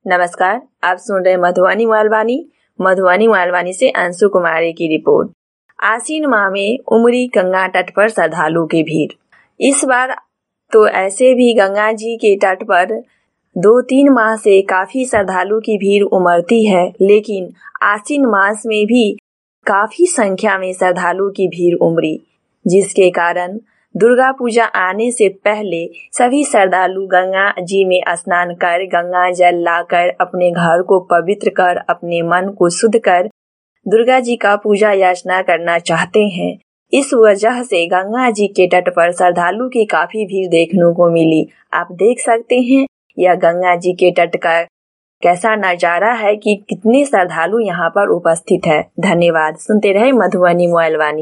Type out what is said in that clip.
नमस्कार, आप सुन रहे मधुबनी मालवानी से अंशु कुमारी की रिपोर्ट। आसीन माह में उमड़ी गंगा तट पर श्रद्धालु की भीड़। इस बार तो ऐसे भी गंगा जी के तट पर 2-3 माह से काफी श्रद्धालु की भीड़ उमड़ती है, लेकिन आसीन मास में भी काफी संख्या में श्रद्धालु की भीड़ उमड़ी, जिसके कारण दुर्गा पूजा आने से पहले सभी श्रद्धालु गंगा जी में स्नान कर गंगा जल लाकर अपने घर को पवित्र कर अपने मन को शुद्ध कर दुर्गा जी का पूजा याचना करना चाहते हैं। इस वजह से गंगा जी के तट पर श्रद्धालु की काफी भीड़ देखने को मिली। आप देख सकते हैं यह गंगा जी के तट का कैसा नजारा है कि कितने श्रद्धालु यहाँ पर उपस्थित है। धन्यवाद। सुनते रहे मधुबनी मालवानी।